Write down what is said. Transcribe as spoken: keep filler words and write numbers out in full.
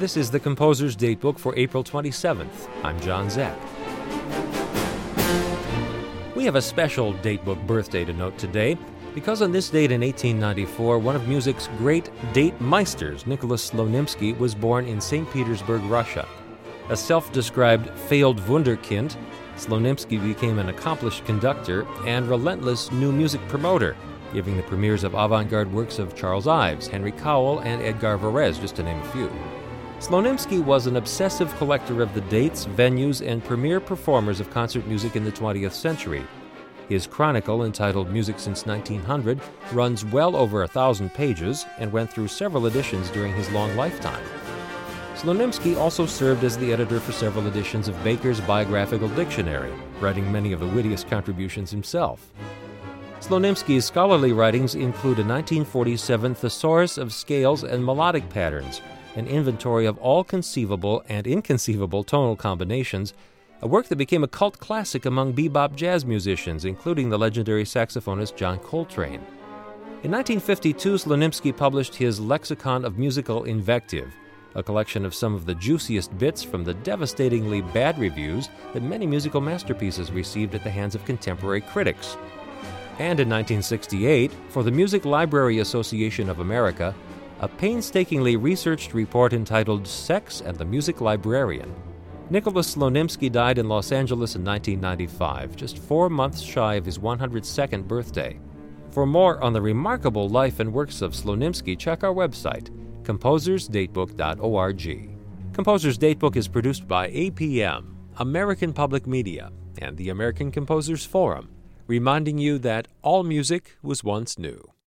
This is the Composer's Datebook for April twenty-seventh. I'm John Zeck. We have a special datebook birthday to note today, because on this date in eighteen ninety-four, one of music's great date meisters, Nicholas Slonimsky, was born in Saint Petersburg, Russia. A self-described failed wunderkind, Slonimsky became an accomplished conductor and relentless new music promoter, giving the premieres of avant-garde works of Charles Ives, Henry Cowell, and Edgar Varèse, just to name a few. Slonimsky was an obsessive collector of the dates, venues, and premier performers of concert music in the twentieth century. His chronicle, entitled Music Since nineteen hundred, runs well over a thousand pages and went through several editions during his long lifetime. Slonimsky also served as the editor for several editions of Baker's Biographical Dictionary, writing many of the wittiest contributions himself. Slonimsky's scholarly writings include a nineteen forty-seven Thesaurus of Scales and Melodic Patterns, an inventory of all conceivable and inconceivable tonal combinations, a work that became a cult classic among bebop jazz musicians, including the legendary saxophonist John Coltrane. In nineteen fifty-two, Slonimsky published his Lexicon of Musical Invective, a collection of some of the juiciest bits from the devastatingly bad reviews that many musical masterpieces received at the hands of contemporary critics. And in nineteen sixty-eight, for the Music Library Association of America, a painstakingly researched report entitled Sex and the Music Librarian. Nicholas Slonimsky died in Los Angeles in nineteen ninety-five, just four months shy of his one hundred second birthday. For more on the remarkable life and works of Slonimsky, check our website, composers datebook dot org. Composer's Datebook is produced by A P M, American Public Media, and the American Composers Forum, reminding you that all music was once new.